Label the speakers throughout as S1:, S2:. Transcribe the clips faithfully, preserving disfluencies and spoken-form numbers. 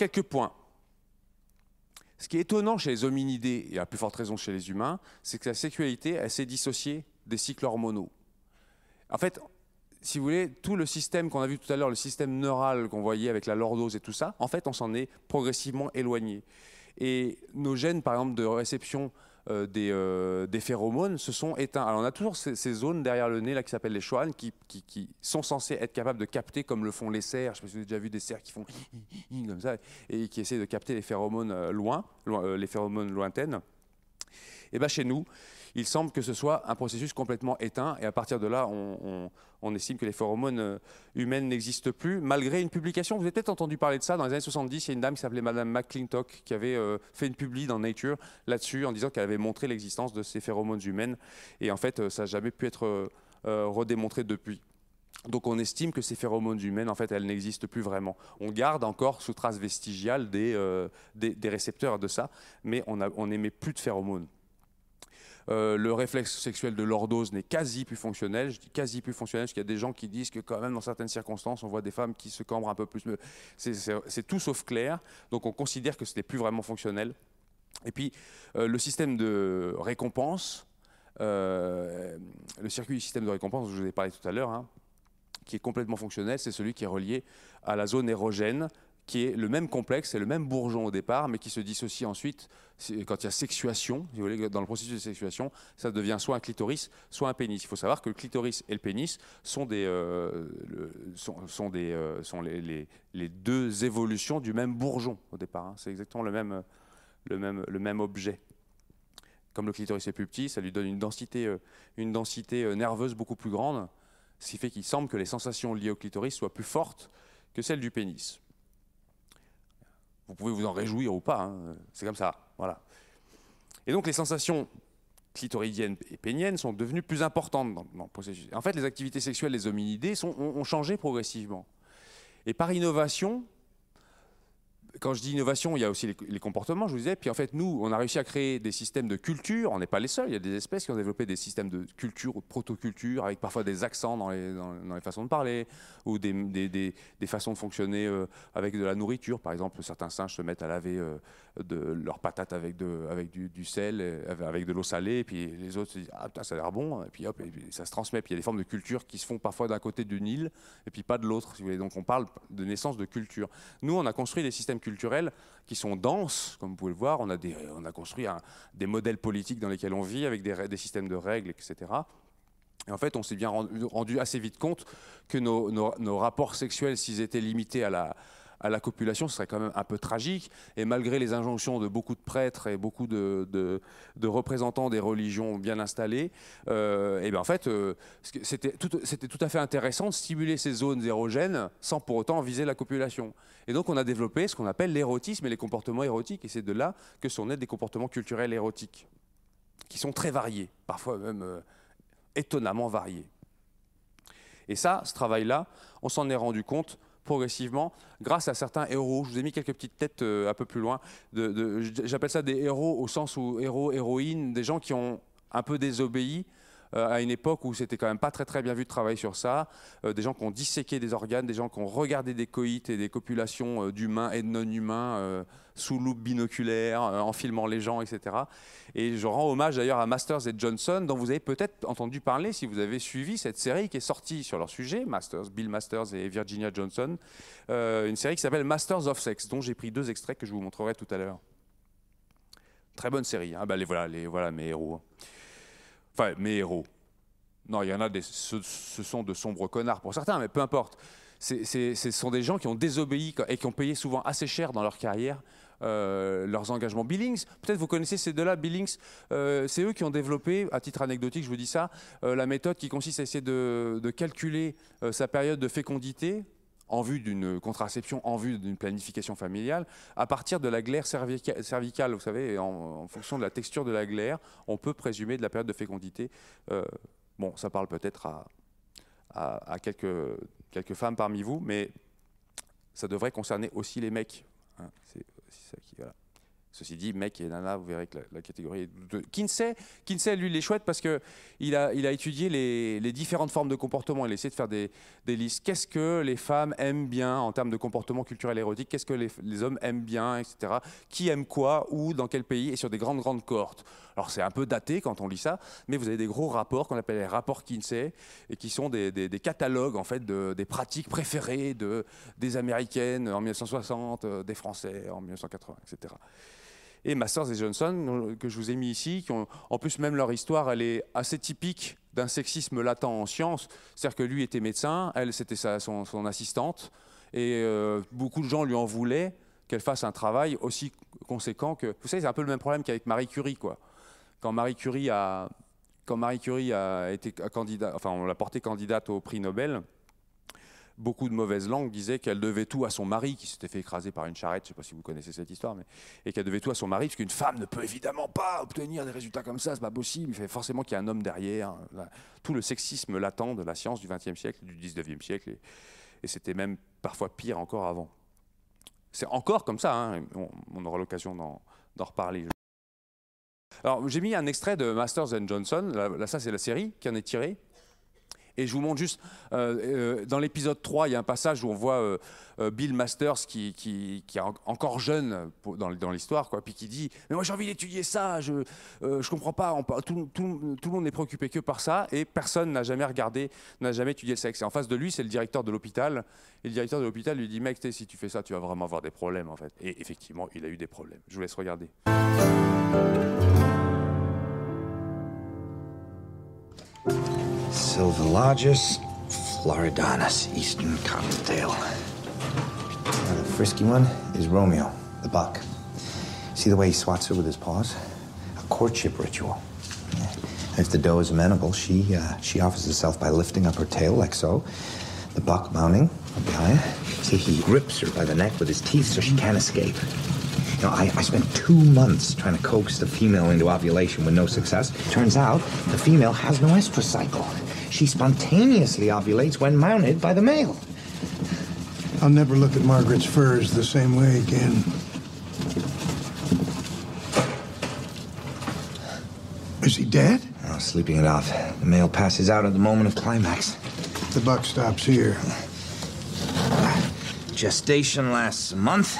S1: quelques points. Ce qui est étonnant chez les hominidés, et à plus forte raison chez les humains, c'est que la sexualité, elle s'est dissociée des cycles hormonaux. En fait, si vous voulez, tout le système qu'on a vu tout à l'heure, le système neural qu'on voyait avec la lordose et tout ça, en fait, on s'en est progressivement éloigné. Et nos gènes, par exemple, de réception euh, des, euh, des phéromones se sont éteints. Alors, on a toujours ces, ces zones derrière le nez là, qui s'appellent les Schwann, qui, qui, qui sont censées être capables de capter, comme le font les cerfs. Je ne sais pas si vous avez déjà vu des cerfs qui font comme ça, et qui essaient de capter les phéromones euh, loin, loin euh, les phéromones lointaines. Et bien, chez nous, il semble que ce soit un processus complètement éteint, et à partir de là, on, on, on estime que les phéromones humaines n'existent plus, malgré une publication. Vous avez peut-être entendu parler de ça, dans les années soixante-dix, il y a une dame qui s'appelait Madame McClintock, qui avait euh, fait une publi dans Nature là-dessus, en disant qu'elle avait montré l'existence de ces phéromones humaines, et en fait, ça n'a jamais pu être euh, redémontré depuis. Donc on estime que ces phéromones humaines, en fait, elles n'existent plus vraiment. On garde encore sous trace vestigiale des, euh, des, des récepteurs de ça, mais on n'émet plus de phéromones. Euh, le réflexe sexuel de lordose n'est quasi plus fonctionnel. Je dis quasi plus fonctionnel parce qu'il y a des gens qui disent que quand même dans certaines circonstances on voit des femmes qui se cambrent un peu plus. C'est tout sauf clair, donc on considère que ce n'est plus vraiment fonctionnel. Et puis euh, le système de récompense, euh, le circuit du système de récompense dont je vous ai parlé tout à l'heure, hein, qui est complètement fonctionnel, c'est celui qui est relié à la zone érogène, qui est le même complexe, c'est le même bourgeon au départ, mais qui se dissocie ensuite quand il y a sexuation. Si vous voulez, dans le processus de sexuation, ça devient soit un clitoris, soit un pénis. Il faut savoir que le clitoris et le pénis sont, des, euh, le, sont, sont, des, euh, sont les, les, les deux évolutions du même bourgeon au départ. Hein. C'est exactement le même, le, même, le même objet. Comme le clitoris est plus petit, ça lui donne une densité, euh, une densité nerveuse beaucoup plus grande, ce qui fait qu'il semble que les sensations liées au clitoris soient plus fortes que celles du pénis. Vous pouvez vous en réjouir ou pas, hein. C'est comme ça, voilà. Et donc les sensations clitoridiennes et péniennes sont devenues plus importantes dans, dans le processus. En fait, les activités sexuelles des hominidés sont, ont, ont changé progressivement. Et par innovation, quand je dis innovation, il y a aussi les, les comportements, je vous disais. Puis en fait, nous, on a réussi à créer des systèmes de culture. On n'est pas les seuls. Il y a des espèces qui ont développé des systèmes de culture ou de protoculture, avec parfois des accents dans les, dans, dans les façons de parler, ou des, des, des, des façons de fonctionner euh, avec de la nourriture. Par exemple, certains singes se mettent à laver euh, de, leurs patates avec, de, avec du, du sel, avec de l'eau salée, et puis les autres se disent « Ah, putain, ça a l'air bon », et puis hop, et puis ça se transmet. Puis il y a des formes de culture qui se font parfois d'un côté d'une île, et puis pas de l'autre, si vous voulez. Donc on parle de naissance de culture. Nous, on a construit des systèmes culturels qui sont denses, comme vous pouvez le voir. On a, des, on a construit un, des modèles politiques dans lesquels on vit, avec des, des systèmes de règles, et cetera. Et en fait, on s'est bien rendu, rendu assez vite compte que nos, nos, nos rapports sexuels, s'ils étaient limités à la, à la copulation, ce serait quand même un peu tragique. Et malgré les injonctions de beaucoup de prêtres et beaucoup de, de, de représentants des religions bien installés, euh, et bien en fait, euh, c'était tout, c'était tout à fait intéressant de stimuler ces zones érogènes sans pour autant viser la copulation. Et donc on a développé ce qu'on appelle l'érotisme et les comportements érotiques. Et c'est de là que sont nés des comportements culturels érotiques, qui sont très variés, parfois même euh, étonnamment variés. Et ça, ce travail-là, on s'en est rendu compte progressivement grâce à certains héros. Je vous ai mis quelques petites têtes euh, un peu plus loin. De, de, j'appelle ça des héros au sens où héros, héroïnes, des gens qui ont un peu désobéi euh, à une époque où c'était quand même pas très très bien vu de travailler sur ça. Euh, des gens qui ont disséqué des organes, des gens qui ont regardé des coïts et des copulations euh, d'humains et de non-humains euh, sous loupe binoculaire, euh, en filmant les gens, et cetera. Et je rends hommage d'ailleurs à Masters et Johnson, dont vous avez peut-être entendu parler si vous avez suivi cette série qui est sortie sur leur sujet, Masters, Bill Masters et Virginia Johnson, euh, une série qui s'appelle Masters of Sex, dont j'ai pris deux extraits que je vous montrerai tout à l'heure. Très bonne série, hein. Ben, les, voilà, les, voilà mes héros. Enfin, mes héros. Non, il y en a des, ce, ce sont de sombres connards pour certains, mais peu importe. C'est, c'est, ce sont des gens qui ont désobéi et qui ont payé souvent assez cher dans leur carrière euh, leurs engagements. Billings, peut-être vous connaissez ces deux-là, Billings, euh, c'est eux qui ont développé, à titre anecdotique, je vous dis ça, euh, la méthode qui consiste à essayer de, de calculer euh, sa période de fécondité en vue d'une contraception, en vue d'une planification familiale, à partir de la glaire cervica cervicale. Vous savez, en, en fonction de la texture de la glaire, on peut présumer de la période de fécondité. Euh, bon, ça parle peut-être à, à, à quelques, quelques femmes parmi vous, mais ça devrait concerner aussi les mecs. Hein, c'est ça qui, voilà. Ceci dit, mec et nana, vous verrez que la, la catégorie est de... Kinsey, Kinsey, lui, il est chouette parce qu'il a, il a étudié les, les différentes formes de comportement. Il a essayé de faire des, des listes. Qu'est-ce que les femmes aiment bien en termes de comportement culturel érotique? Qu'est-ce que les, les hommes aiment bien, et cetera. Qui aime quoi, où, dans quel pays, et sur des grandes, grandes cohortes. Alors, c'est un peu daté quand on lit ça, mais vous avez des gros rapports qu'on appelle les rapports Kinsey, et qui sont des, des, des catalogues, en fait, de, des pratiques préférées de, des Américaines en mille neuf cent soixante, des Français en mille neuf cent quatre-vingts, et cetera. Et Masters et Johnson, que je vous ai mis ici, qui ont, en plus même leur histoire, elle est assez typique d'un sexisme latent en sciences. C'est-à-dire que lui était médecin, elle c'était sa, son, son assistante, et euh, beaucoup de gens lui en voulaient qu'elle fasse un travail aussi conséquent que... Vous savez, c'est un peu le même problème qu'avec Marie Curie, quoi. Quand Marie Curie a, quand Marie Curie a été candidate, enfin on l'a portée candidate au prix Nobel, beaucoup de mauvaises langues disaient qu'elle devait tout à son mari, qui s'était fait écraser par une charrette, je ne sais pas si vous connaissez cette histoire, mais, et qu'elle devait tout à son mari, parce qu'une femme ne peut évidemment pas obtenir des résultats comme ça, c'est pas possible, il fait forcément qu'il y a un homme derrière. Là, tout le sexisme latent de la science du vingtième siècle, du dix-neuvième siècle, et, et c'était même parfois pire encore avant. C'est encore comme ça, hein, on, on aura l'occasion d'en, d'en reparler. Alors j'ai mis un extrait de Masters and Johnson, là, là ça c'est la série qui en est tirée. Et je vous montre juste, euh, euh, dans l'épisode trois, il y a un passage où on voit euh, euh, Bill Masters qui, qui, qui est en, encore jeune pour, dans, dans l'histoire, quoi, puis qui dit « Mais moi j'ai envie d'étudier ça, je ne euh, comprends pas, on, tout, tout, tout le monde n'est préoccupé que par ça, et personne n'a jamais regardé, n'a jamais étudié le sexe. » Et en face de lui, c'est le directeur de l'hôpital, et le directeur de l'hôpital lui dit « Mec, si tu fais ça, tu vas vraiment avoir des problèmes, en fait. » Et effectivement, il a eu des problèmes. Je vous laisse regarder.
S2: Silverlogis floridanus, eastern cottontail. Now, the frisky one is Romeo, the buck. See the way he swats her with his paws? A courtship ritual. Yeah. If the doe is amenable, she uh, she offers herself by lifting up her tail like so. The buck mounting from behind. See, he grips her by the neck with his teeth so she can't escape. You know, I, I spent two months trying to coax the female into ovulation with no success. Turns out the female has no estrous cycle. She spontaneously ovulates when mounted by the male.
S3: I'll never look at Margaret's furs the same way again. Is he dead?
S2: Oh, sleeping it off. The male passes out at the moment of climax.
S3: The buck stops here.
S2: Gestation lasts a month.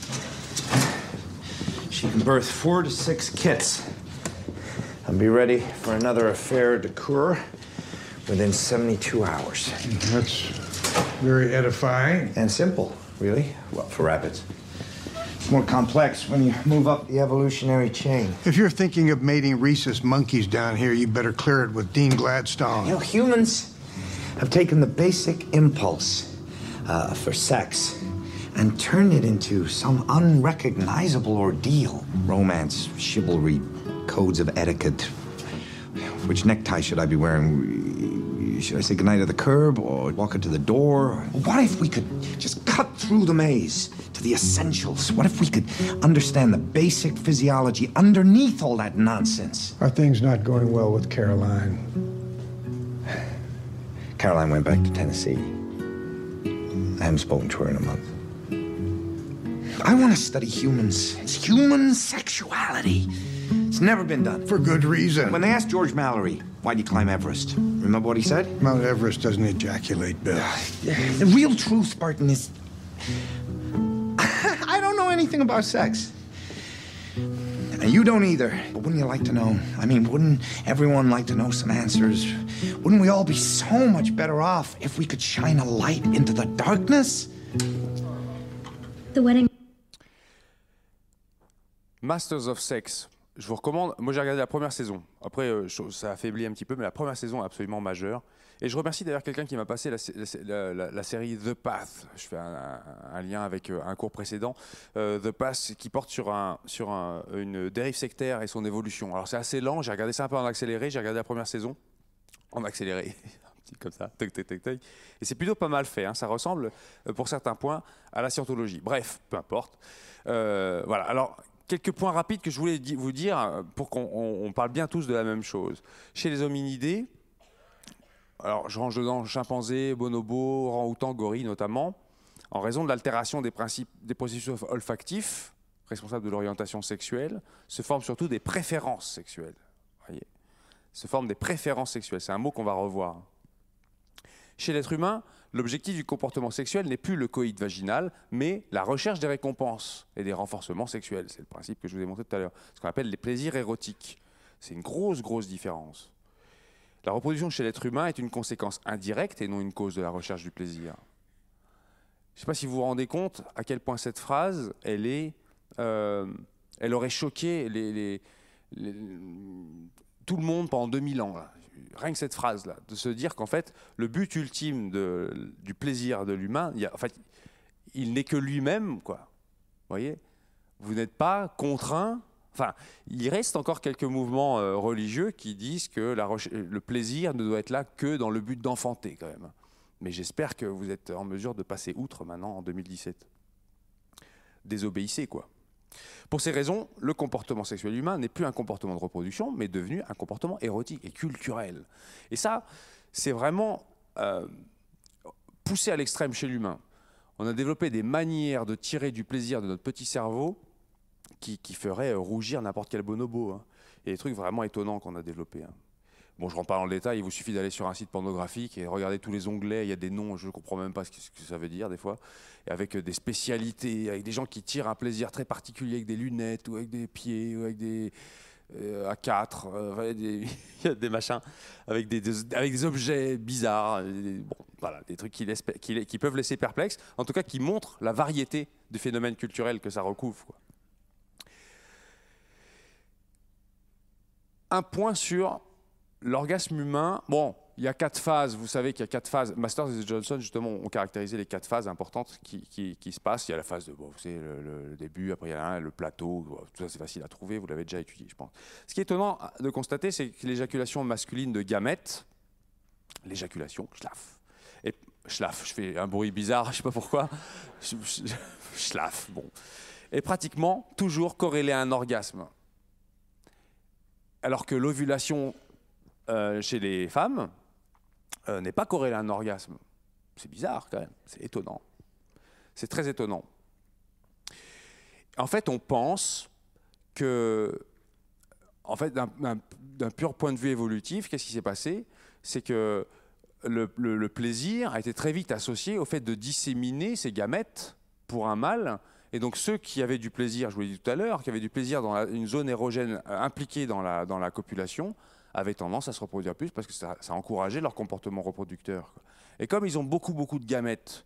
S2: She can birth four to six kits and be ready for another affair de coeur within seventy-two hours.
S3: That's very edifying.
S2: And simple, really. Well, for rabbits. It's more complex when you move up the evolutionary chain.
S3: If you're thinking of mating rhesus monkeys down here, you better clear it with Dean Gladstone.
S2: You know, humans have taken the basic impulse uh, for sex and turned it into some unrecognizable ordeal. Romance, chivalry, codes of etiquette. Which necktie should I be wearing? Should I say goodnight at the curb or walk into the door? What if we could just cut through the maze to the essentials? What if we could understand the basic physiology underneath all that nonsense?
S3: Are things not going well with Caroline?
S2: Caroline went back to Tennessee. I haven't spoken to her in a month. I want to study humans. It's human sexuality. It's never been done.
S3: For good reason.
S2: When they asked George Mallory, why'd you climb Everest? Remember what he said?
S3: Mount Everest doesn't ejaculate, Bill.
S2: The real truth, Barton, is... I don't know anything about sex. And you don't either. But wouldn't you like to know? I mean, wouldn't everyone like to know some answers? Wouldn't we all be so much better off if we could shine a light into the darkness?
S4: The wedding.
S1: Masters of Sex. Je vous recommande, moi j'ai regardé la première saison, après euh, ça affaiblit un petit peu, mais la première saison est absolument majeure. Et je remercie d'ailleurs quelqu'un qui m'a passé la, la, la, la série The Path, je fais un, un, un lien avec un cours précédent, euh, The Path qui porte sur, un, sur un, une dérive sectaire et son évolution. Alors c'est assez lent, j'ai regardé ça un peu en accéléré, j'ai regardé la première saison en accéléré, un petit comme ça, toc, toc, toc, toc. Et c'est plutôt pas mal fait, hein. Ça ressemble pour certains points à la scientologie. Bref, peu importe. Euh, voilà, alors... Quelques points rapides que je voulais vous dire pour qu'on on parle bien tous de la même chose. Chez les hominidés, alors je range dedans chimpanzés, bonobos, orang-outans, gorilles notamment, en raison de l'altération des, principes, des processus olfactifs, responsable de l'orientation sexuelle, se forment surtout des préférences sexuelles. Voyez, se forment des préférences sexuelles. C'est un mot qu'on va revoir. Chez l'être humain, l'objectif du comportement sexuel n'est plus le coït vaginal, mais la recherche des récompenses et des renforcements sexuels. C'est le principe que je vous ai montré tout à l'heure. Ce qu'on appelle les plaisirs érotiques. C'est une grosse, grosse différence. La reproduction chez l'être humain est une conséquence indirecte et non une cause de la recherche du plaisir. Je ne sais pas si vous vous rendez compte à quel point cette phrase, elle, est, euh, elle aurait choqué les, les, les, tout le monde pendant deux mille ans. Là. Rien que cette phrase-là, de se dire qu'en fait, le but ultime de, du plaisir de l'humain, en fait, il n'est que lui-même, quoi. Vous voyez ? Vous n'êtes pas contraint. Enfin, il reste encore quelques mouvements euh, religieux qui disent que la le plaisir ne doit être là que dans le but d'enfanter, quand même. Mais j'espère que vous êtes en mesure de passer outre maintenant en deux mille dix-sept. Désobéissez, quoi. Pour ces raisons, le comportement sexuel humain n'est plus un comportement de reproduction, mais devenu un comportement érotique et culturel. Et ça, c'est vraiment euh, poussé à l'extrême chez l'humain. On a développé des manières de tirer du plaisir de notre petit cerveau qui, qui feraient rougir n'importe quel bonobo. Hein. Il y a des trucs vraiment étonnants qu'on a développés. Hein. Bon, je ne rentre pas dans le détail, il vous suffit d'aller sur un site pornographique et regarder tous les onglets, il y a des noms, je ne comprends même pas ce que, ce que ça veut dire des fois, et avec des spécialités, avec des gens qui tirent un plaisir très particulier avec des lunettes, ou avec des pieds, ou avec des euh, A quatre, euh, des, il y a des machins, avec des, des, avec des objets bizarres, des, bon, voilà, des trucs qui, laissent, qui, qui peuvent laisser perplexe, en tout cas qui montrent la variété des phénomènes culturels que ça recouvre, quoi. Un point sur l'orgasme humain. Bon, il y a quatre phases, vous savez qu'il y a quatre phases. Masters et Johnson, justement, ont caractérisé les quatre phases importantes qui, qui, qui se passent. Il y a la phase de, bon, vous savez, le, le, le début, après il y a un, le plateau, tout ça c'est facile à trouver, vous l'avez déjà étudié, je pense. Ce qui est étonnant de constater, c'est que l'éjaculation masculine de gamètes, l'éjaculation, schlaf, et schlaf, je fais un bruit bizarre, je ne sais pas pourquoi, schlaf, bon, est pratiquement toujours corrélée à un orgasme. Alors que l'ovulation euh, chez les femmes euh, n'est pas corrélée à un orgasme. C'est bizarre quand même, c'est étonnant. C'est très étonnant. En fait, on pense que, en fait, d'un pur point de vue évolutif, qu'est-ce qui s'est passé? C'est que le, le, le plaisir a été très vite associé au fait de disséminer ces gamètes pour un mâle. Et donc ceux qui avaient du plaisir, je vous l'ai dit tout à l'heure, qui avaient du plaisir dans la, une zone érogène euh, impliquée dans la, dans la copulation, avaient tendance à se reproduire plus parce que ça, ça encourageait leur comportement reproducteur. Et comme ils ont beaucoup, beaucoup de gamètes,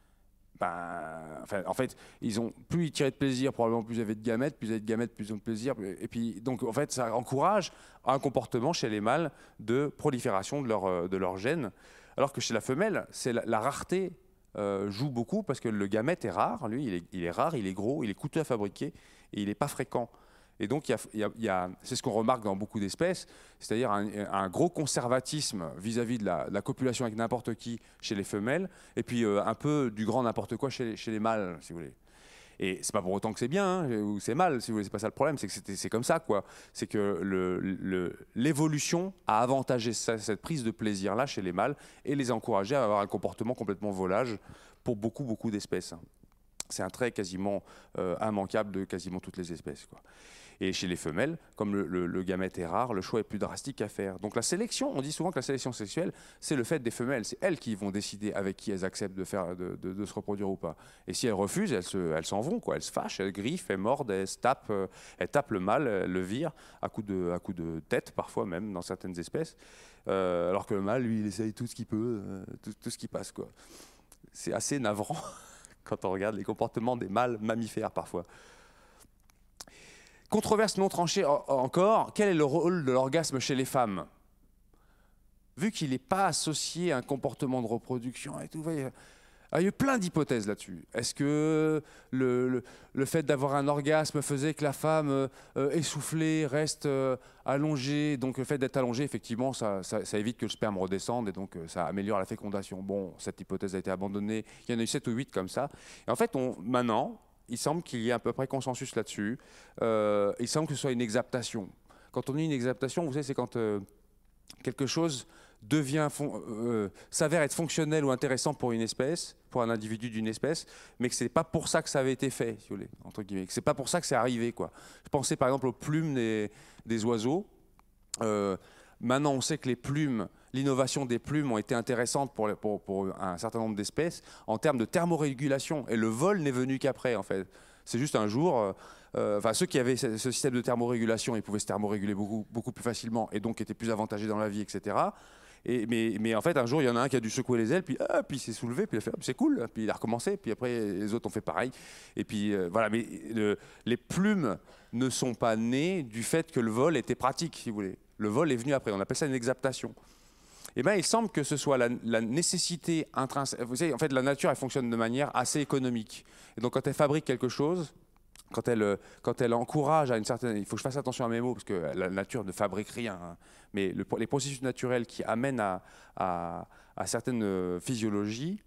S1: ben, enfin, en fait, ils ont, plus ils tiraient de plaisir, probablement plus ils avaient de gamètes, plus ils avaient de gamètes, plus ils ont de plaisir. Et puis, donc, en fait, ça encourage un comportement chez les mâles de prolifération de leur, de leur gène, alors que chez la femelle, c'est la, la rareté. Euh, joue beaucoup parce que le gamète est rare, lui il est, il est rare, il est gros, il est coûteux à fabriquer et il n'est pas fréquent. Et donc il y a, il y a, il y a, c'est ce qu'on remarque dans beaucoup d'espèces, c'est-à-dire un, un gros conservatisme vis-à-vis de la, de la copulation avec n'importe qui chez les femelles et puis euh, un peu du grand n'importe quoi chez, chez les mâles, si vous voulez. Et c'est pas pour autant que c'est bien hein, ou c'est mal, si vous voulez, c'est pas ça le problème, c'est que c'est comme ça, quoi. C'est que l'évolution le, a avantagé ça, cette prise de plaisir-là chez les mâles et les a encouragés à avoir un comportement complètement volage pour beaucoup, beaucoup d'espèces. C'est un trait quasiment euh, immanquable de quasiment toutes les espèces, quoi. Et chez les femelles, comme le, le, le gamète est rare, le choix est plus drastique à faire. Donc la sélection, on dit souvent que la sélection sexuelle, c'est le fait des femelles. C'est elles qui vont décider avec qui elles acceptent de, faire, de, de, de se reproduire ou pas. Et si elles refusent, elles s'en elles s'en vont, quoi. Elles se fâchent, elles griffent, elles mordent, elles se tapent, euh, elles tapent le mâle, elles le virent, à coups de, à coup de tête, parfois même, dans certaines espèces. Euh, alors que le mâle, lui, il essaye tout ce qu'il peut, euh, tout, tout ce qui passe, quoi. C'est assez navrant quand on regarde les comportements des mâles mammifères, parfois. Controverse non tranchée encore, quel est le rôle de l'orgasme chez les femmes? Vu qu'il n'est pas associé à un comportement de reproduction et tout, voyez, il y a eu plein d'hypothèses là-dessus. Est-ce que le, le, le fait d'avoir un orgasme faisait que la femme euh, essoufflée reste euh, allongée? Donc le fait d'être allongée, effectivement, ça, ça, ça évite que le sperme redescende et donc euh, ça améliore la fécondation. Bon, cette hypothèse a été abandonnée. Il y en a eu sept ou huit comme ça. Et en fait, on, maintenant, il semble qu'il y ait à peu près consensus là-dessus. Euh, il semble que ce soit une exaptation. Quand on dit une exaptation, vous savez, c'est quand euh, quelque chose devient euh, s'avère être fonctionnel ou intéressant pour une espèce, pour un individu d'une espèce, mais que c'est pas pour ça que ça avait été fait, si vous voulez, entre guillemets. Que c'est pas pour ça que c'est arrivé, quoi. Je pensais par exemple aux plumes des, des oiseaux. Euh, maintenant, on sait que les plumes, l'innovation des plumes ont été intéressantes pour, pour, pour un certain nombre d'espèces en termes de thermorégulation. Et le vol n'est venu qu'après, en fait. C'est juste un jour. Euh, enfin, ceux qui avaient ce, ce système de thermorégulation, ils pouvaient se thermoréguler beaucoup, beaucoup plus facilement et donc étaient plus avantagés dans la vie, et cetera. Et, mais, mais en fait, un jour, il y en a un qui a dû secouer les ailes, puis, ah, puis il s'est soulevé, puis il a fait, ah, c'est cool, puis il a recommencé, puis après, les autres ont fait pareil. Et puis, euh, voilà, mais le, les plumes ne sont pas nées du fait que le vol était pratique, si vous voulez. Le vol est venu après, on appelle ça une exaptation. Eh bien, il semble que ce soit la, la nécessité intrinsèque. Vous savez, en fait, la nature, elle fonctionne de manière assez économique. Et donc, quand elle fabrique quelque chose, quand elle, quand elle encourage à une certaine... Il faut que je fasse attention à mes mots, parce que la nature ne fabrique rien. Hein. Mais le, les processus naturels qui amènent à, à, à certaines physiologies,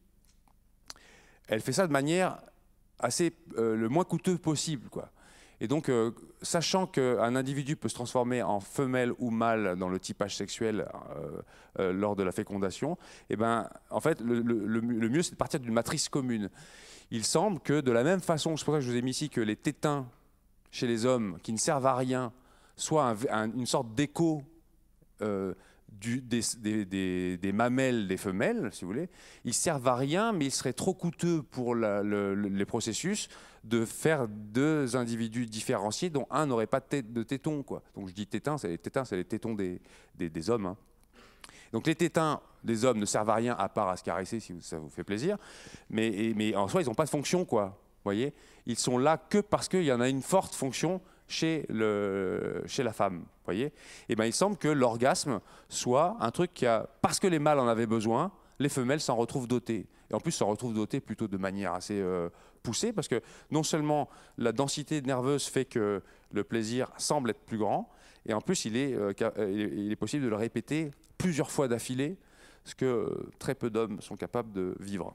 S1: elle fait ça de manière assez euh, le moins coûteuse possible, quoi. Et donc, euh, sachant qu'un individu peut se transformer en femelle ou mâle dans le typage sexuel euh, euh, lors de la fécondation, eh ben, en fait, le, le, le mieux, c'est de partir d'une matrice commune. Il semble que de la même façon, c'est pour ça que je vous ai mis ici, que les tétins chez les hommes, qui ne servent à rien, soient un, un, une sorte d'écho euh, du, des, des, des, des mamelles des femelles, si vous voulez. Ils servent à rien, mais il serait trop coûteux pour la, le, le, les processus de faire deux individus différenciés dont un n'aurait pas de, tête, de tétons, quoi. Donc je dis tétins, c'est les tétins, c'est les tétons des, des, des hommes. Hein. Donc les tétins des hommes ne servent à rien à part à se caresser si ça vous fait plaisir, mais, et, mais en soi ils n'ont pas de fonction, quoi. Voyez, ils sont là que parce qu'il y en a une forte fonction chez, le, chez la femme. Voyez, et ben il semble que l'orgasme soit un truc qui a, parce que les mâles en avaient besoin, les femelles s'en retrouvent dotées. Et en plus s'en retrouvent dotées plutôt de manière assez euh, poussée, parce que non seulement la densité nerveuse fait que le plaisir semble être plus grand, et en plus il est, euh, il est possible de le répéter plusieurs fois d'affilée, ce que euh, très peu d'hommes sont capables de vivre,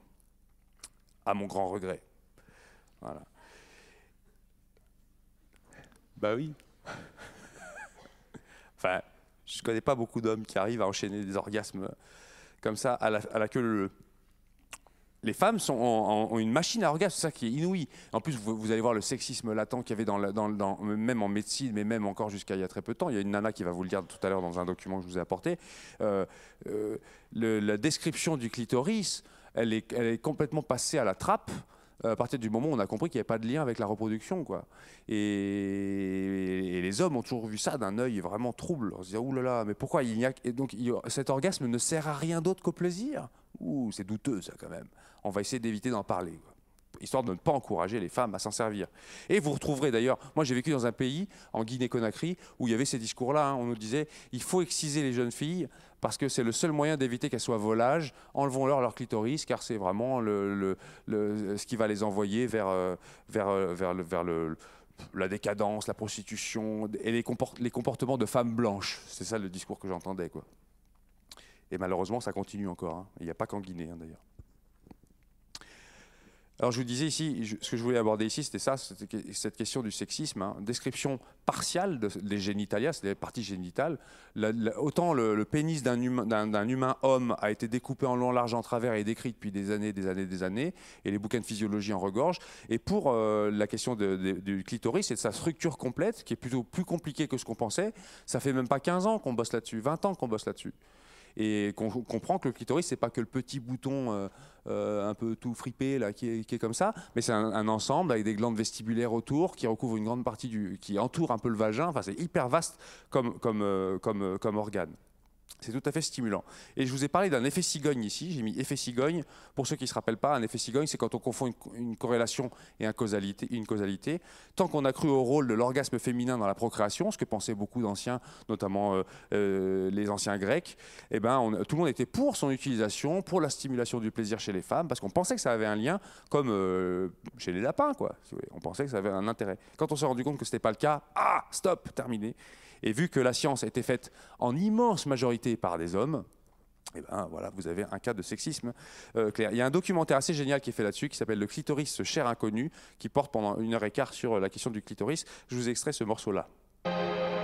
S1: à mon grand regret. Voilà. Bah oui. Enfin, je ne connais pas beaucoup d'hommes qui arrivent à enchaîner des orgasmes comme ça à la, à la queue leu. Les femmes sont, ont, ont une machine à orgasme, c'est ça qui est inouï. En plus, vous, vous allez voir le sexisme latent qu'il y avait dans, la, dans, dans, même en médecine, mais même encore jusqu'à il y a très peu de temps. Il y a une nana qui va vous le dire tout à l'heure dans un document que je vous ai apporté. Euh, euh, le, la description du clitoris, elle est, elle est complètement passée à la trappe à partir du moment où on a compris qu'il n'y avait pas de lien avec la reproduction, quoi. Et, et les hommes ont toujours vu ça d'un œil vraiment trouble. On se dit, ouh là là, mais pourquoi il y a... Et donc, il, cet orgasme ne sert à rien d'autre qu'au plaisir. Ouh, c'est douteux, ça, quand même. On va essayer d'éviter d'en parler, quoi, histoire de ne pas encourager les femmes à s'en servir. Et vous retrouverez d'ailleurs, moi j'ai vécu dans un pays, en Guinée-Conakry, où il y avait ces discours-là, hein, on nous disait, il faut exciser les jeunes filles, parce que c'est le seul moyen d'éviter qu'elles soient volages, enlevons-leur leur clitoris, car c'est vraiment le, le, le, ce qui va les envoyer vers, euh, vers, euh, vers, le, vers le, la décadence, la prostitution, et les, comport les comportements de femmes blanches. C'est ça le discours que j'entendais, quoi. Et malheureusement, ça continue encore, hein. Il n'y a pas qu'en Guinée, hein, d'ailleurs. Alors je vous disais ici, je, ce que je voulais aborder ici, c'était ça, c'était cette question du sexisme, hein, description partiale de, des génitalia, c'est-à-dire les parties génitales. La, la, autant le, le pénis d'un humain, d'un humain homme a été découpé en long, large, en travers et décrit depuis des années, des années, des années, et les bouquins de physiologie en regorgent. Et pour euh, la question de, de, du clitoris et de sa structure complète, qui est plutôt plus compliquée que ce qu'on pensait, ça fait même pas quinze ans qu'on bosse là-dessus, vingt ans qu'on bosse là-dessus. Et qu'on comprend que le clitoris, c'est pas que le petit bouton euh, euh, un peu tout fripé là, qui, est, qui est comme ça, mais c'est un, un ensemble avec des glandes vestibulaires autour qui recouvrent une grande partie du, qui entoure un peu le vagin. Enfin, c'est hyper vaste comme, comme, euh, comme, comme organe. C'est tout à fait stimulant. Et je vous ai parlé d'un effet cigogne ici. J'ai mis effet cigogne. Pour ceux qui ne se rappellent pas, un effet cigogne, c'est quand on confond une, une corrélation et un causalité, une causalité. Tant qu'on a cru au rôle de l'orgasme féminin dans la procréation, ce que pensaient beaucoup d'anciens, notamment euh, euh, les anciens grecs, eh ben, on, tout le monde était pour son utilisation, pour la stimulation du plaisir chez les femmes, parce qu'on pensait que ça avait un lien, comme euh, chez les lapins, quoi. On pensait que ça avait un intérêt. Quand on s'est rendu compte que ce n'était pas le cas, ah, stop, terminé. Et vu que la science a été faite en immense majorité par des hommes, eh ben, voilà, vous avez un cas de sexisme euh, clair. Il y a un documentaire assez génial qui est fait là-dessus, qui s'appelle « Le clitoris, ce cher inconnu », qui porte pendant une heure et quart sur la question du clitoris. Je vous extrais ce morceau-là.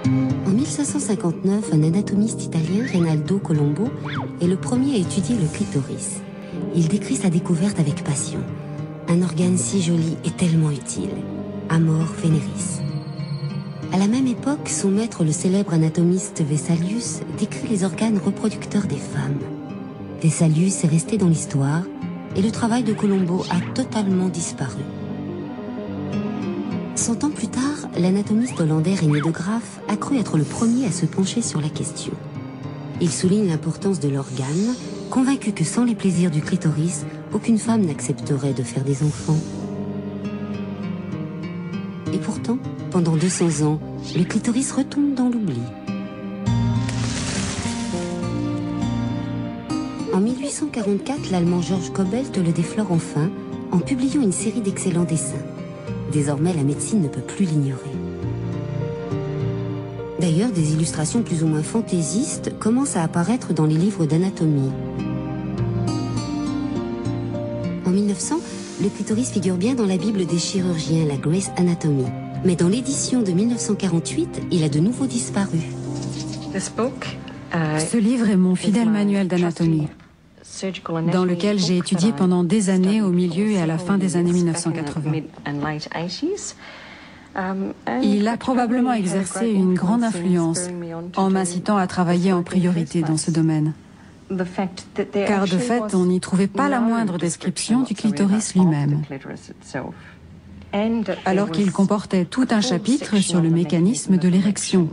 S5: En mille cinq cent cinquante-neuf, un anatomiste italien, Renaldo Colombo, est le premier à étudier le clitoris. Il décrit sa découverte avec passion. Un organe si joli et tellement utile. Amor veneris. À la même époque, son maître, le célèbre anatomiste Vesalius, décrit les organes reproducteurs des femmes. Vesalius est resté dans l'histoire et le travail de Colombo a totalement disparu. Cent ans plus tard, l'anatomiste hollandais René de Graaf a cru être le premier à se pencher sur la question. Il souligne l'importance de l'organe, convaincu que sans les plaisirs du clitoris, aucune femme n'accepterait de faire des enfants. Et pourtant, pendant deux cents ans, le clitoris retombe dans l'oubli. En mille huit cent quarante-quatre, l'Allemand Georges Kobelt le déflore enfin en publiant une série d'excellents dessins. Désormais, la médecine ne peut plus l'ignorer. D'ailleurs, des illustrations plus ou moins fantaisistes commencent à apparaître dans les livres d'anatomie. En mille neuf cents, le clitoris figure bien dans la Bible des chirurgiens, la Gray's Anatomy. Mais dans l'édition de mille neuf cent quarante-huit, il a de nouveau disparu.
S6: Ce livre est mon fidèle manuel d'anatomie, dans lequel j'ai étudié pendant des années au milieu et à la fin des années mille neuf cent quatre-vingts. Il a probablement exercé une grande influence en m'incitant à travailler en priorité dans ce domaine. Car de fait, on n'y trouvait pas la moindre description du clitoris lui-même, alors qu'il comportait tout un chapitre sur le mécanisme de l'érection,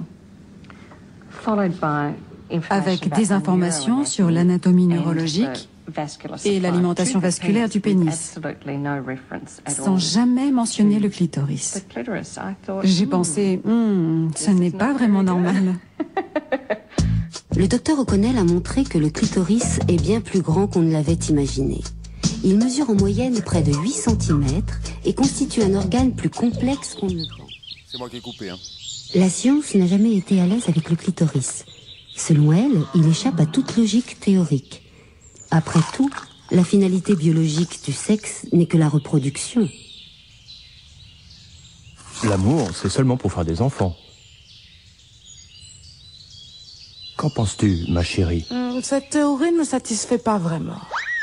S6: avec des informations sur l'anatomie neurologique et l'alimentation vasculaire du pénis, sans jamais mentionner le clitoris. J'ai pensé, hmm, ce n'est pas vraiment normal.
S5: Le docteur O'Connell a montré que le clitoris est bien plus grand qu'on ne l'avait imaginé. Il mesure en moyenne près de huit centimètres et constitue un organe plus complexe qu'on ne le pense.
S1: C'est moi qui ai coupé, hein.
S5: La science n'a jamais été à l'aise avec le clitoris. Selon elle, il échappe à toute logique théorique. Après tout, la finalité biologique du sexe n'est que la reproduction.
S7: L'amour, c'est seulement pour faire des enfants. Qu'en penses-tu, ma chérie?
S8: Cette théorie ne me satisfait pas vraiment.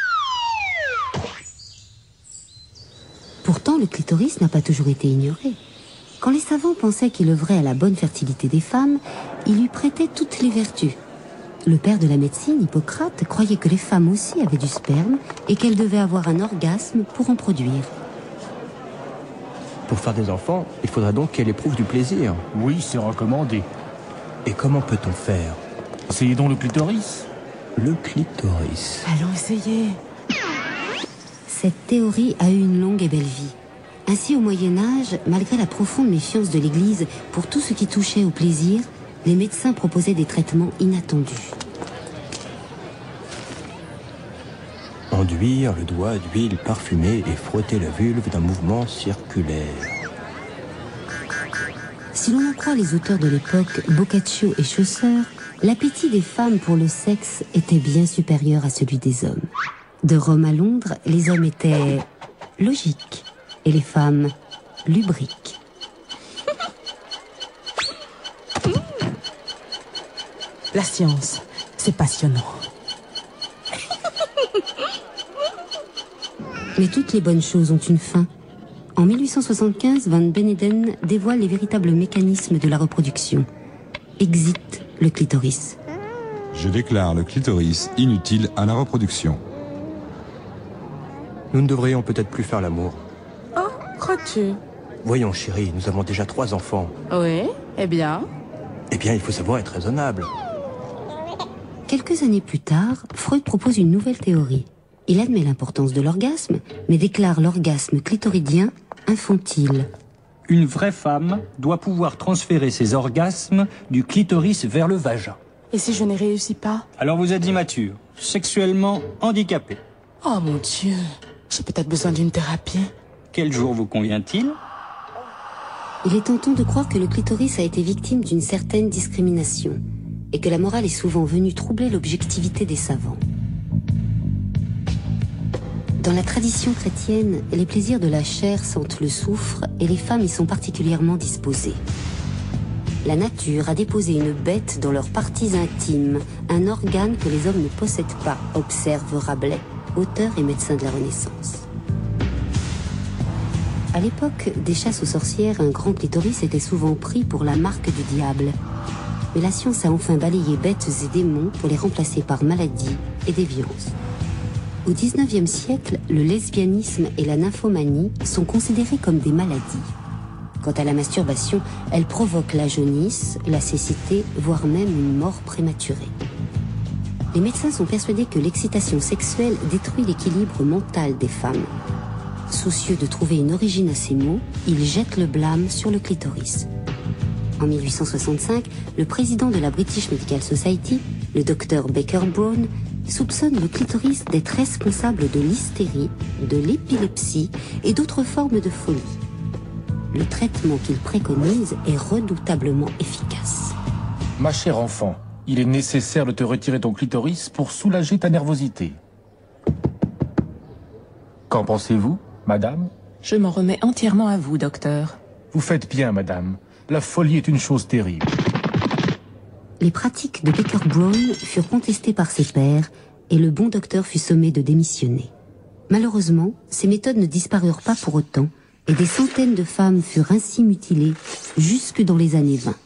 S5: Pourtant, le clitoris n'a pas toujours été ignoré. Quand les savants pensaient qu'il œuvrait à la bonne fertilité des femmes, ils lui prêtaient toutes les vertus. Le père de la médecine, Hippocrate, croyait que les femmes aussi avaient du sperme et qu'elles devaient avoir un orgasme pour en produire.
S7: Pour faire des enfants, il faudra donc qu'elle éprouve du plaisir.
S9: Oui, c'est recommandé.
S7: Et comment peut-on faire?
S9: Essayez donc le clitoris.
S7: Le clitoris.
S8: Allons essayer.
S5: Cette théorie a eu une longue et belle vie. Ainsi, au Moyen-Âge, malgré la profonde méfiance de l'Église pour tout ce qui touchait au plaisir, les médecins proposaient des traitements inattendus.
S7: Enduire le doigt d'huile parfumée et frotter la vulve d'un mouvement circulaire.
S5: Si l'on en croit les auteurs de l'époque, Boccaccio et Chaucer, l'appétit des femmes pour le sexe était bien supérieur à celui des hommes. De Rome à Londres, les hommes étaient logiques et les femmes lubriques.
S8: La science, c'est passionnant.
S5: Mais toutes les bonnes choses ont une fin. En mille huit cent soixante-quinze, Van Beneden dévoile les véritables mécanismes de la reproduction. Exit le clitoris.
S10: Je déclare le clitoris inutile à la reproduction.
S7: Nous ne devrions peut-être plus faire l'amour.
S8: Oh, crois-tu?
S7: Voyons, chérie, nous avons déjà trois enfants.
S8: Oui, eh bien?
S7: Eh bien, il faut savoir être raisonnable.
S5: Quelques années plus tard, Freud propose une nouvelle théorie. Il admet l'importance de l'orgasme, mais déclare l'orgasme clitoridien infantile.
S9: Une vraie femme doit pouvoir transférer ses orgasmes du clitoris vers le vagin.
S8: Et si je n'y réussis pas?
S9: Alors vous êtes immature, sexuellement handicapé.
S8: Oh mon Dieu, j'ai peut-être besoin d'une thérapie.
S9: Quel jour vous convient-il?
S5: Il est tentant de croire que le clitoris a été victime d'une certaine discrimination et que la morale est souvent venue troubler l'objectivité des savants. Dans la tradition chrétienne, les plaisirs de la chair sentent le soufre et les femmes y sont particulièrement disposées. La nature a déposé une bête dans leurs parties intimes, un organe que les hommes ne possèdent pas, observe Rabelais, auteur et médecin de la Renaissance. À l'époque des chasses aux sorcières, un grand clitoris était souvent pris pour la marque du diable. Mais la science a enfin balayé bêtes et démons pour les remplacer par maladies et déviance. Au dix-neuvième siècle, le lesbianisme et la nymphomanie sont considérés comme des maladies. Quant à la masturbation, elle provoque la jaunisse, la cécité, voire même une mort prématurée. Les médecins sont persuadés que l'excitation sexuelle détruit l'équilibre mental des femmes. Soucieux de trouver une origine à ces mots, ils jettent le blâme sur le clitoris. En mille huit cent soixante-cinq, le président de la British Medical Society, le docteur Baker Brown, soupçonne le clitoris d'être responsable de l'hystérie, de l'épilepsie et d'autres formes de folie. Le traitement qu'il préconise est redoutablement efficace.
S11: Ma chère enfant, il est nécessaire de te retirer ton clitoris pour soulager ta nervosité. Qu'en pensez-vous, madame?
S8: Je m'en remets entièrement à vous, docteur.
S11: Vous faites bien, madame. La folie est une chose terrible.
S5: Les pratiques de Baker Brown furent contestées par ses pairs et le bon docteur fut sommé de démissionner. Malheureusement, ces méthodes ne disparurent pas pour autant et des centaines de femmes furent ainsi mutilées jusque dans les années vingt.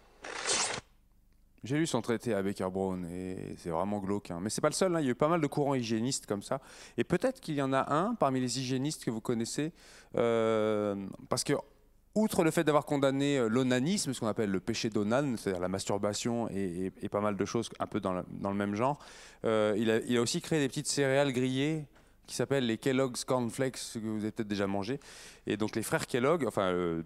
S1: J'ai lu son traité à Baker Brown et c'est vraiment glauque. Hein. Mais c'est pas le seul, hein. Il y a eu pas mal de courants hygiénistes comme ça. Et peut-être qu'il y en a un parmi les hygiénistes que vous connaissez, euh, parce que outre le fait d'avoir condamné l'onanisme, ce qu'on appelle le péché d'Onan, c'est-à-dire la masturbation et, et, et pas mal de choses un peu dans le, dans le même genre, euh, il, a, il a aussi créé des petites céréales grillées qui s'appellent les Kellogg's Cornflakes, que vous avez peut-être déjà mangé. Et donc les frères Kellogg, enfin euh,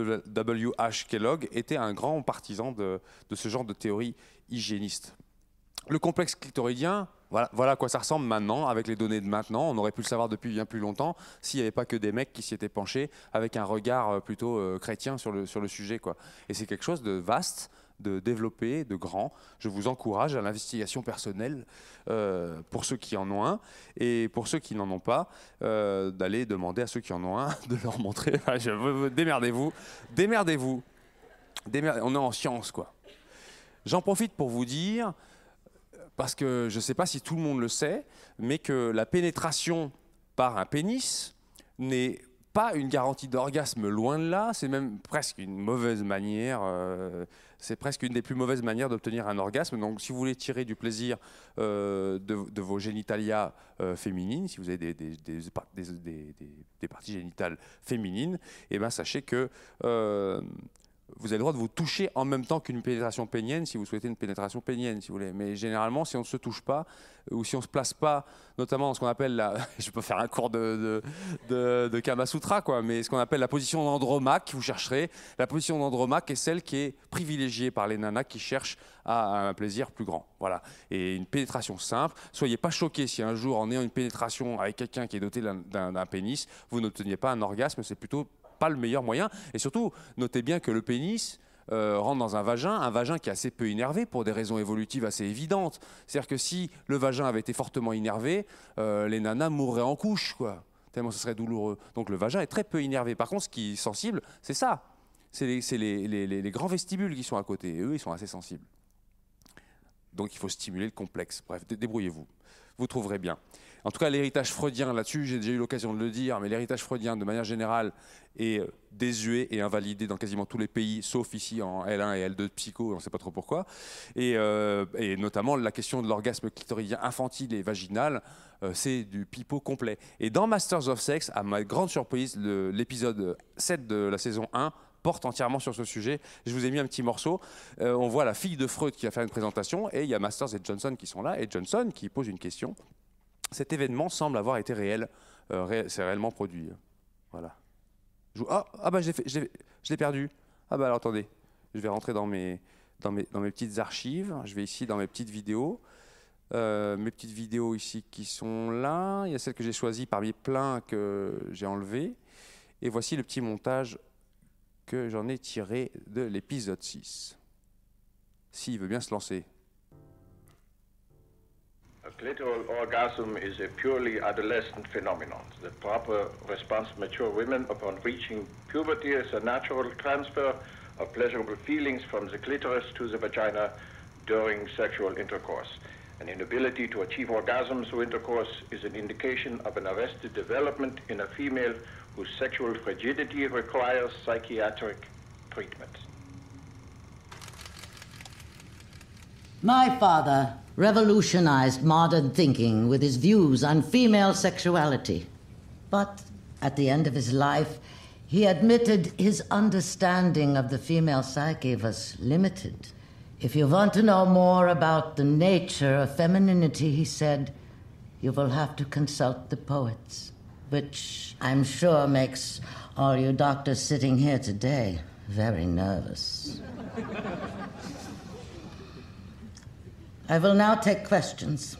S1: W H Kellogg, étaient un grand partisan de, de ce genre de théorie hygiéniste. Le complexe clitoridien, voilà, voilà à quoi ça ressemble maintenant, avec les données de maintenant. On aurait pu le savoir depuis bien plus longtemps s'il n'y avait pas que des mecs qui s'y étaient penchés avec un regard plutôt euh, chrétien sur le, sur le sujet, quoi. Et c'est quelque chose de vaste, de développé, de grand. Je vous encourage à l'investigation personnelle euh, pour ceux qui en ont un et pour ceux qui n'en ont pas, euh, d'aller demander à ceux qui en ont un de leur montrer. Enfin, je, démerdez-vous, démerdez-vous. Démerdez, on est en science, quoi. J'en profite pour vous dire, parce que je ne sais pas si tout le monde le sait, mais que la pénétration par un pénis n'est pas une garantie d'orgasme, loin de là, c'est même presque une mauvaise manière, euh, c'est presque une des plus mauvaises manières d'obtenir un orgasme. Donc si vous voulez tirer du plaisir euh, de, de vos génitalia euh, féminines, si vous avez des, des, des, des, des, des, des parties génitales féminines, eh ben, sachez que euh, vous avez le droit de vous toucher en même temps qu'une pénétration pénienne, si vous souhaitez une pénétration pénienne, si vous voulez. Mais généralement, si on ne se touche pas, ou si on ne se place pas, notamment dans ce qu'on appelle la... Je peux faire un cours de, de, de, de Kama Sutra, quoi, mais ce qu'on appelle la position d'Andromaque, vous chercherez. La position d'Andromaque est celle qui est privilégiée par les nanas qui cherchent à un plaisir plus grand. Voilà. Et une pénétration simple. Soyez pas choqués si un jour, en ayant une pénétration avec quelqu'un qui est doté d'un d'un pénis, vous n'obteniez pas un orgasme, c'est plutôt pas le meilleur moyen. Et surtout, notez bien que le pénis euh, rentre dans un vagin, un vagin qui est assez peu innervé pour des raisons évolutives assez évidentes. C'est-à-dire que si le vagin avait été fortement innervé, euh, les nanas mourraient en couche, quoi, tellement ce serait douloureux. Donc le vagin est très peu innervé. Par contre, ce qui est sensible, c'est ça. C'est les, les, les, les, les grands vestibules qui sont à côté. Et eux, ils sont assez sensibles. Donc il faut stimuler le complexe. Bref, débrouillez-vous. Vous trouverez bien. En tout cas, l'héritage freudien là-dessus, j'ai déjà eu l'occasion de le dire, mais l'héritage freudien, de manière générale, est désuet et invalidé dans quasiment tous les pays, sauf ici en L un et L deux de psycho, on ne sait pas trop pourquoi. Et, euh, et notamment, la question de l'orgasme clitoridien infantile et vaginal, euh, c'est du pipeau complet. Et dans Masters of Sex, à ma grande surprise, l'épisode sept de la saison un porte entièrement sur ce sujet. Je vous ai mis un petit morceau. Euh, on voit la fille de Freud qui a fait une présentation, et il y a Masters et Johnson qui sont là, et Johnson qui pose une question. Cet événement semble avoir été réel, euh, ré c'est réellement produit. Voilà. Je, ah, ah bah je l'ai perdu. Ah bah alors attendez, je vais rentrer dans mes, dans mes, dans mes petites archives. Je vais ici dans mes petites vidéos. Euh, mes petites vidéos ici qui sont là. Il y a celles que j'ai choisies parmi plein que j'ai enlevées. Et voici le petit montage que j'en ai tiré de l'épisode six. S'il veut bien se lancer.
S12: A clitoral orgasm is a purely adolescent phenomenon. The proper response of mature women upon reaching puberty is a natural transfer of pleasurable feelings from the clitoris to the vagina during sexual intercourse. An inability to achieve orgasm through intercourse is an indication of an arrested development in a female whose sexual frigidity requires psychiatric treatment.
S13: My father revolutionized modern thinking with his views on female sexuality. But at the end of his life, he admitted his understanding of the female psyche was limited. If you want to know more about the nature of femininity, he said, you will have to consult the poets, which I'm sure makes all you doctors sitting here today very nervous. I will now take questions.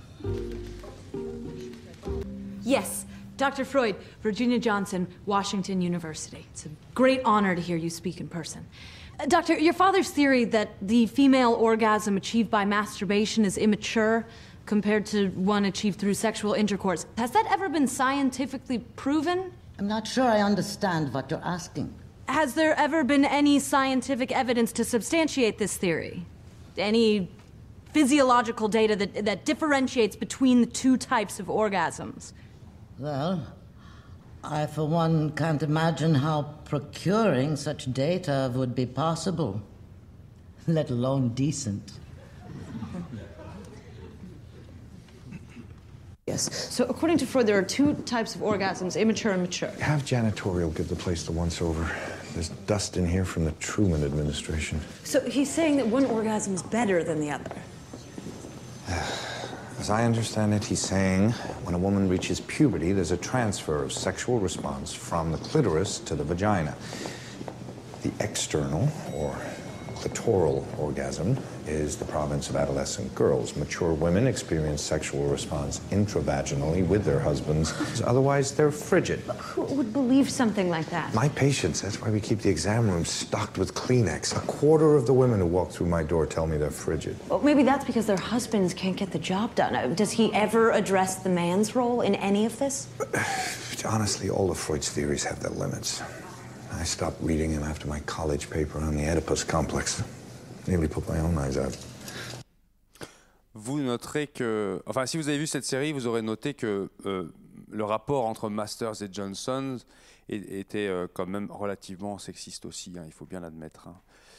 S14: Yes, Doctor Freud, Virginia Johnson, Washington University. It's a great honor to hear you speak in person. Uh, Doctor, your father's theory that the female orgasm achieved by masturbation is immature compared to one achieved through sexual intercourse, has that ever been scientifically proven?
S13: I'm not sure I understand what you're asking.
S14: Has there ever been any scientific evidence to substantiate this theory? Any physiological data that, that differentiates between the two types of orgasms?
S13: Well, I, for one, can't imagine how procuring such data would be possible, let alone decent.
S14: Yes. So according to Freud, there are two types of orgasms, immature and mature.
S2: Have janitorial give the place the once over. There's dust in here from the Truman administration.
S14: So he's saying that one orgasm is better than the other.
S2: As I understand it, he's saying when a woman reaches puberty, there's a transfer of sexual response from the clitoris to the vagina. The external, or clitoral orgasm, is the province of adolescent girls. Mature women experience sexual response intravaginally with their husbands. Otherwise, they're frigid.
S14: Who would believe something like that?
S2: My patients, that's why we keep the exam room stocked with Kleenex. A quarter of the women who walk through my door tell me they're frigid.
S14: Well, maybe that's because their husbands can't get the job done. Does he ever address the man's role in any of this?
S2: Honestly, all of Freud's theories have their limits. I stopped reading him after my college paper on the Oedipus complex. Nearly put my own eyes out.
S1: Vous noterez que, enfin, si vous avez vu cette série, vous aurez noté que euh, le rapport entre Masters et Johnson était euh, quand même relativement sexiste aussi, hein, il faut bien l'admettre. Hein.